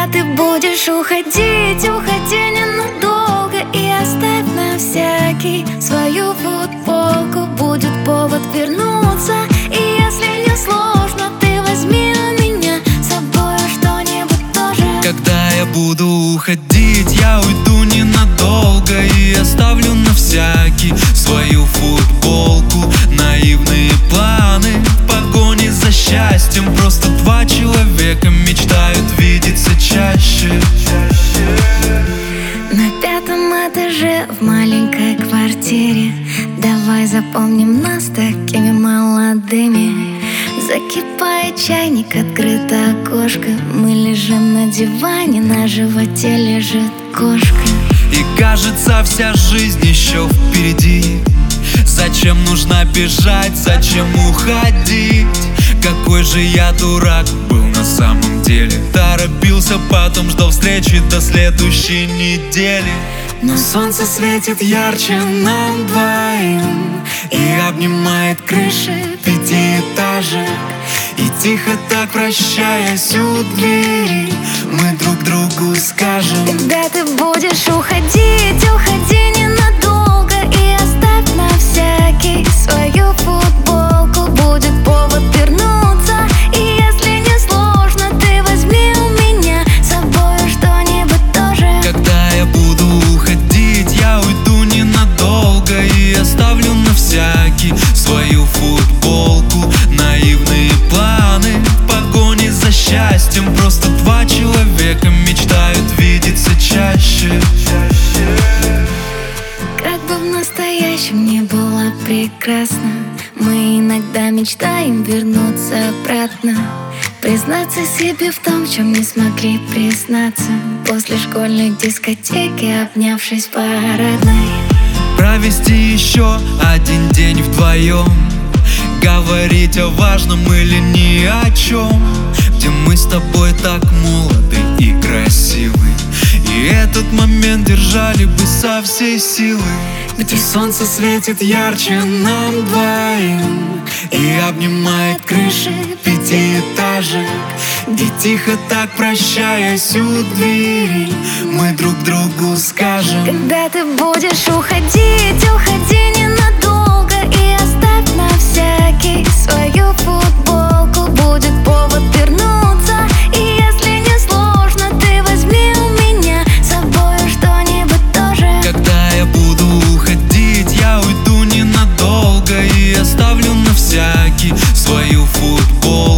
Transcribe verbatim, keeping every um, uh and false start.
ты будешь уходить, уходи ненадолго и оставь на всякий свою футболку. Будет повод вернуться, и если не сложно, ты возьми у меня с собой что-нибудь тоже. Когда я буду уходить, я уйду ненадолго и оставлю на всякий свою футболку. Наивные планы в погоне за счастьем. Просто два человека мечтают видеться чаще. На пятом этаже в маленькой квартире давай запомним нас такими молодыми. Закипает чайник, открыто окошко. Мы лежим на диване, на животе лежит кошка. И кажется, вся жизнь еще впереди. Зачем нужно бежать, зачем уходить? Какой же я дурак был на самом деле. Торопился, потом ждал встречи до следующей недели. Но солнце светит ярче нам двоим и обнимает крыши пятиэтажек. И тихо так прощаясь у двери, мы друг другу скажем: когда ты будешь уходить, уходи ненадолго и оставь на всякий свою футболку. Будет повод вернуться, и если не сложно, ты возьми у меня с собой что-нибудь тоже. Когда я буду уходить, я уйду ненадолго и оставлю на всякий свою футболку. Наивные планы в погоне за счастьем. Просто два человека мечтают видеться чаще. Как бы в настоящем не было прекрасно, мы иногда мечтаем вернуться обратно. Признаться себе в том, в чем не смогли признаться после школьной дискотеки, обнявшись в парадной. Провести еще один день вдвоем, говорить о важном или ни о чем, где мы с тобой так молоды и красивы, и этот момент держали бы со всей силы. Где солнце светит ярче нам двоим и обнимает крыши пятиэтажек. Где тихо так прощаясь у двери, мы друг другу скажем: когда ты будешь уходить, уходи ненадолго и оставь на всякий свою футболку. Будет повод вернуться, и если не сложно, ты возьми у меня с собой что-нибудь тоже. Когда я буду уходить, я уйду ненадолго и оставлю на всякий свою футболку.